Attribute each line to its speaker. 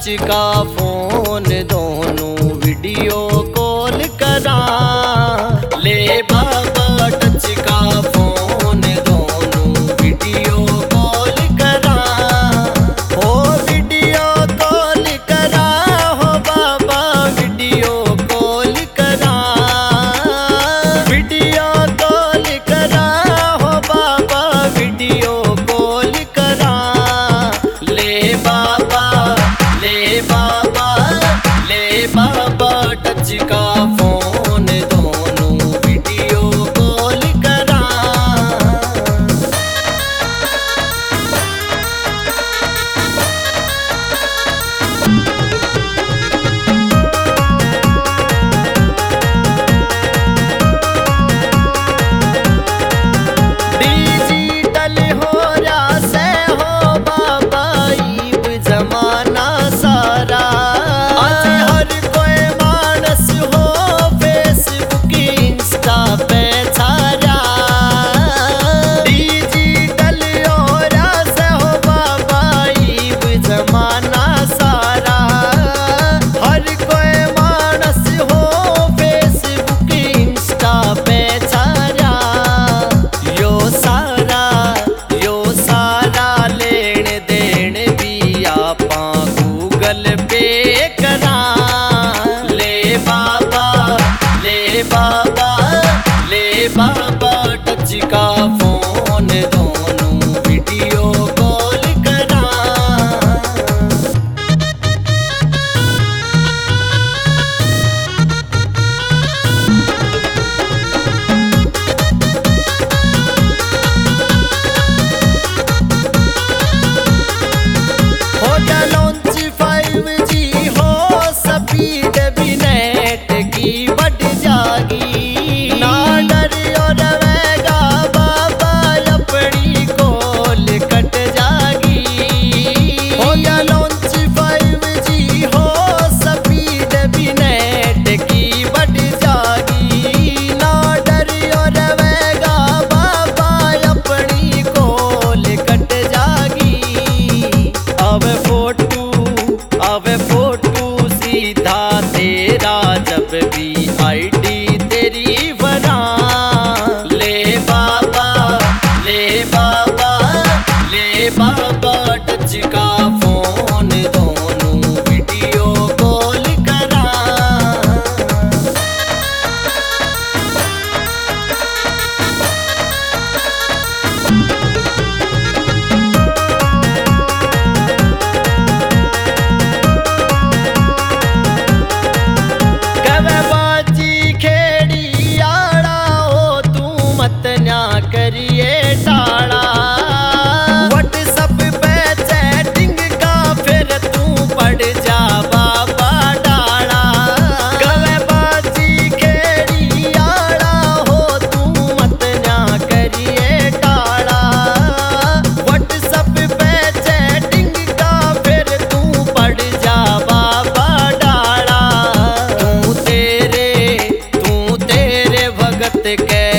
Speaker 1: Touch का phone दोनों video call करा। ले बाबा टच का फोन दोनों वीडियो कॉल करा। हो वीडियो कॉल करा, हो बाबा वीडियो कॉल करा। वीडियो कॉल करा, हो बाबा वीडियो कॉल करा। ले बाबा ले बाबा ले बाबा टच का फोन दोनों वीडियो कॉल करा। डिजिटल हो रहा से हो बाबा ईब जमाना सारा। आज हर कोई मानस हो फेसबुक इंस्टा पे छाया। डिजिटल हो रहा से हो बाबा ईब जमाना सारा। हर कोई मानस हो फेसबुक इंस्टा पे छाया। यो सारा लेन देन भी आपा गूगल पे करा। ले बाबा ले बाबा ले बाबा टच का फोन दोनों वीडियो कॉल करा। हो गया लॉन्च 5G हो स्पीड भी नेट की बढ़ जागी। ना डर और रहेगा बाबा अपनी कॉल कट जागी। हो गया लॉन्च 5G हो स्पीड भी नेट की बढ़ जागी। ना डर और रहेगा बाबा अपनी कॉल कट जागी। अब फोटू सीधा तेरा जब भी आईडी तेरी बना। ले बाबा ले बाबा ले बाबा टच का फोन दोनों वीडियो कॉल करा। बाजी खेड़ी आड़ा हो तू मत न्या करिए टाड़ा। व्हाट्सएप पे चैटिंग का फिर तू पड़ जा बाबा डाड़ा। कवे बाजी खेड़ी आड़ा हो तू मत न्या करिए टाड़ा। व्हाट्सएप पे चैटिंग का फिर तू पड़ जा बाबा डाड़ा। तू तेरे भगत के